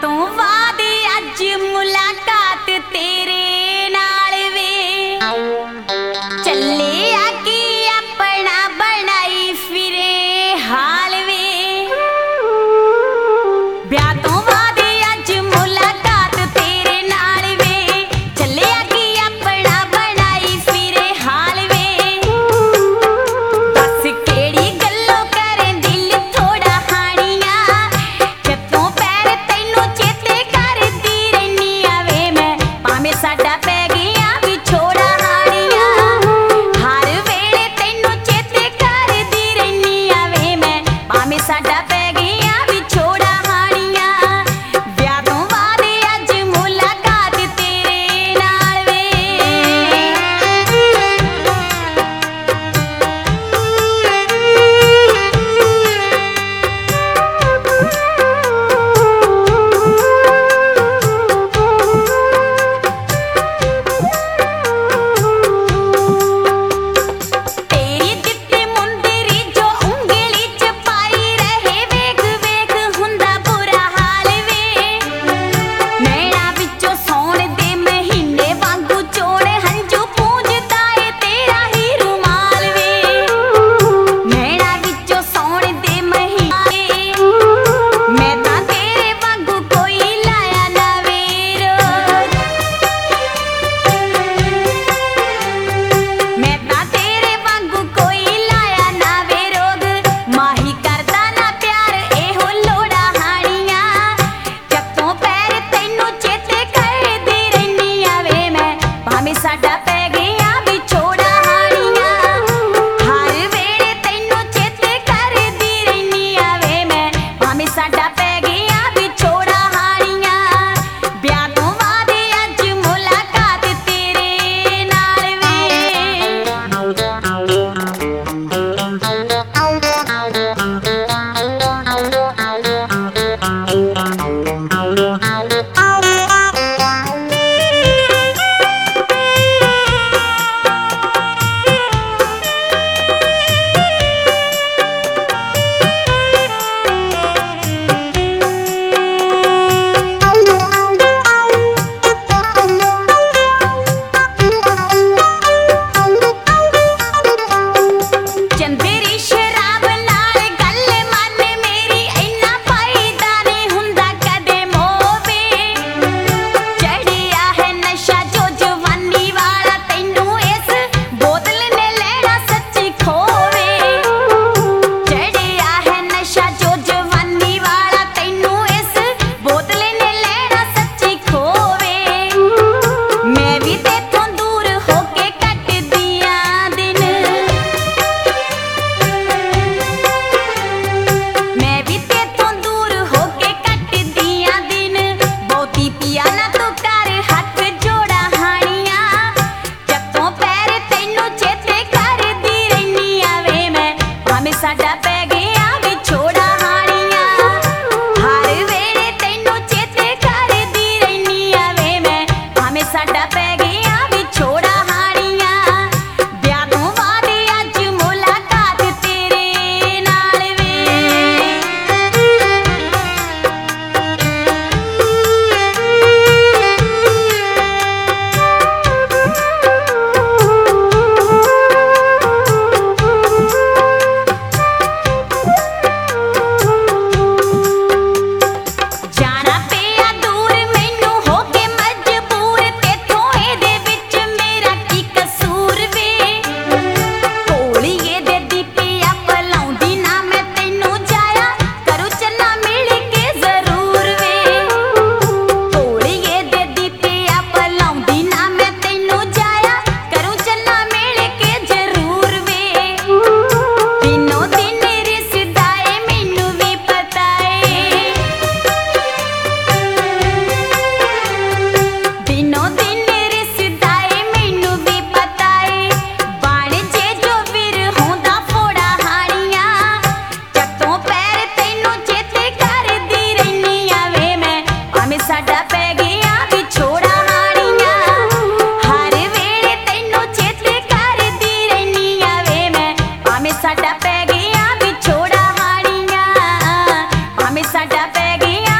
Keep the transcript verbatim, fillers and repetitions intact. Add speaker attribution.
Speaker 1: ਤੋਂ ਬਾਅਦ ਅੱਜ ਮੁਲਾਕਾਤ ਤੇਰੇ ਨਾਲ ਵੇ ਚੱਲੇ ਆ ਕੀ ਆਪਣਾ ਬਣਾਈ ਫਿਰੇ ਹਾਲ ਵੇ ਵਿਆਹ ਤੋਂ ਬਾਅਦ ਅੱਜ ਮੁਲਾਕਾਤ ਤੇਰੇ ਨਾਲ ਵੇ ਚੱਲੇ ਆ ਕੀ ਆਪਣਾ ਬਣਾਈ ਫਿਰੇ ਹਾਲ ਵੇ ਦੱਸ ਕਿਹੜੀ ਗੱਲੋਂ ਕਰੇ ਦਿਲ ਥੋੜਾ ਹਾਣੀਆਂ ਜੱਤੋਂ ਪੈਰ ਤੈਨੂੰ ਚੇਤੇ ਕਰਦੀ ਰਹਿਨੀ ਆ ਵੇ ਮੈਂ ਭਾਵੇਂ ਸਾਡਾ ਪੈ ਗਿਆ ਵਿਛੋੜਾ ਹਾਣੀਆਂ ਹਰ ਵੇਲੇ ਤੈਨੂੰ ਚੇਤੇ ਕਰਦੀ ਰਹਿਨੀ ਆ ਵੇ ਮੈਂ ਭਾਵੇਂ ਸਾਡਾ ਪੈ ਗਿਆ ਵਿਛੋੜਾ ਹਾਣੀਆਂ ਵਿਆਹ ਤੋਂ ਬਾਅਦ ਅੱਜ ਮੁਲਾਕਾਤ ਤੇਰੇ ਨਾਲ ਵੇ ਤੇਰੀ ਦਿੱਤੀ ਮੁੰਦਰੀ ਜੋ ਉਂਗਲੀ ਚ ਪਾਈ ਰਹੇ ਵੇਖ ਵੇਖ ਹੁੰਦਾ ਬੁਰਾ ਹਾਲ ਵੇ ਨੈਣਾ ਵਿੱਚੋਂ ਸੌਣ ਦੇ ਮਹੀਨੇ ਵਾਂਗੂ ਚੋੜ ਹੰਝੂ ਪੂੰਝਦਾ ਏ ਤੇਰਾ ਹੀ ਰੁਮਾਲ ਵੇ ਨੈਣਾ ਵਿੱਚੋਂ ਸੌਣ ਦੇ ਮਹੀਨੇ ਮੈਂ ਤਾਂ ਤੇਰੇ ਵਾਂਗੂ ਕੋਈ ਲਾਇਆ ਨਾ ਵੇ ਰੋਗ ਮੈਂ ਤਾਂ ਤੇਰੇ ਵਾਂਗੂ ਕੋਈ ਲਾਇਆ ਨਾ ਵੇ ਰੋਗ ਮਾਹੀ ਕਰਦਾ ਨਾ ਪਿਆਰ ਇਹੋ ਲੋੜਾ ਹਾਣੀਆਂ ਜੱਤੋਂ ਪੈਰ ਤੈਨੂੰ ਚੇਤੇ ਕਰਦੀ ਰਹਿਨੀ ਆ ਵੇ ਮੈਂ ਭਾਵੇਂ ਸਾਡਾ ਪੈ ਗਿਆ ਵਿਛੋੜਾ ਹਾਣੀਆਂ ਹਰ ਵੇਲੇ ਤੈਨੂੰ ਚੇਤੇ ਕਰਦੀ ਰਹਿਨੀ ਆ ਵੇ ਮੈਂ ਭਾਵੇਂ ਸਾਡਾ ਪੈ ਗਿਆ ਵਿਛੋੜਾ ਹਾਣੀਆਂ ਵਿਆਹ ਤੋਂ ਬਾਅਦ ਅੱਜ ਮੁਲਾਕਾਤ ਤੇਰੇ ਨਾਲ ਚੰਦਰੀ ਸ਼ਰਾਬ ਨਾਲ ਗੱਲ ਮਨ ਮੇਰੀ ਇੰਨਾ ਫਾਇਦਾ ਨਹੀਂ ਹੁੰਦਾ ਕਦੇ ਮੋਵੇ ਚੜਿਆ ਹੈ ਨਸ਼ਾ ਜੋ ਜਵਾਨੀ ਵਾਲਾ ਤੈਨੂੰ ਇਸ ਬੋਤਲ ਨੇ ਲੈਣਾ ਸੱਚੀ ਖੋਵੇ ਚੜਿਆ ਹੈ ਨਸ਼ਾ ਜੋ ਜਵਾਨੀ ਵਾਲਾ ਤੈਨੂੰ ਇਸ ਬੋਤਲ ਨੇ ਲੈਣਾ ਸੱਚੀ ਖੋਵੇ ਮੈਂ ਵੀ ਤੇਥੋਂ ਦੂਰ ਹੋ ਕੇ ਕੱਟਦੀ ਆਂ ਦਿਨ ਮੈਂ ਵੀ ਤੇਥੋਂ ਦੂਰ ਹੋ ਕੇ ਕੱਟਦੀ ਆਂ ਦਿਨ ਬਹੁਤੀ ਪੀਆ ਨਾ ਤੂੰ ਕਰ ਹੱਥ ਜੋੜਾ ਹਾਣੀਆਂ ਜੱਤੋਂ ਪੈਰ ਤੈਨੂੰ ਚੇਤੇ ਕਰਦੀ ਰਹਿਨੀ ਆ ਵੇ ਮੈਂ ਭਾਵੇਂ ਸਾਡਾ ਪੈ ਗਿਆ ਵਿਛੋੜਾ ਹਾਣੀਆਂ ਹਰ ਵੇਲੇ ਤੈਨੂੰ ਚੇਤੇ ਕਰਦੀ ਰਹਿਨੀ ਆ ਵੇ ਮੈਂ ਭਾਵੇਂ ਸਾਡਾ ਪੈ ਗਿਆ ਵਿਛੋੜਾ ਹਾਣੀਆਂ ਵਿਆਹ ਤੋਂ ਬਾਅਦ ਅੱਜ ਮੁਲਾਕਾਤ ਤੇਰੇ ਨਾਲ ਵੇ ਜਾਣਾ ਪਿਆ ਦੂਰ ਮੈਨੂੰ ਹੋ ਕੇ ਮਜਬੂਰ ਤੇਥੋਂ ਇਹਦੇ ਵਿੱਚ ਮੇਰਾ ਕੀ ਕਸੂਰ ਵੇ ਕੋਲੀਏ ਦੇ ਦੀਪਿਆ ਪਲਾਉਂਦੀ ਨਾ ਮੈਂ ਤੈਨੂੰ ਜਾਇਆ ਕਰੂ ਚੰਨਾ ਮਿਲ ਕੇ ਜ਼ਰੂਰ ਵੇ ਕੋਲੀਏ ਦੇ ਦੀਪਿਆ ਪਲਾਉਂਦੀ ਨਾ ਮੈਂ ਤੈਨੂੰ ਜਾਇਆ ਕਰੂ ਚੰਨਾ ਮਿਲ ਕੇ ਜ਼ਰੂਰ ਵੇ ਦਿਨੋਂ ਦਿਨ ਰਿਸਦਾ ਏ ਮੈਨੂੰ ਵੀ ਪਤਾ ਏ ਦਿਨੋਂ ਦਿਨ ਰਿਸਦਾ ਏ ਮੈਨੂੰ ਵੀ ਪਤਾ ਏ ਬਣ ਜੇ ਜੋ ਵੀਰ ਹੁੰਦਾ ਫੋੜਾ ਹਾਣੀਆਂ ਜੱਤੋਂ ਪੈਰ ਤੈਨੂੰ ਚੇਤੇ ਕਰਦੀ ਰਹਿਨੀ ਆ ਵੇ ਮੈਂ ਭਾਵੇਂ ਸਾਡਾ ਪੈ ਗਿਆ ਵਿਛੋੜਾ ਹਾਣੀਆਂ ਹਰ ਵੇਲੇ ਤੈਨੂੰ ਚੇਤੇ ਕਰਦੀ ਰਹਿਨੀ ਆ ਵੇ ਮੈਂ ਭਾਵੇਂ ਸਾਡਾ ਪੈ ਗਿਆ ਵਿਛੋੜਾ ਹਾਣੀਆਂ ਭਾਵੇਂ ਸਾਡਾ ਪੈ ਗਿਆ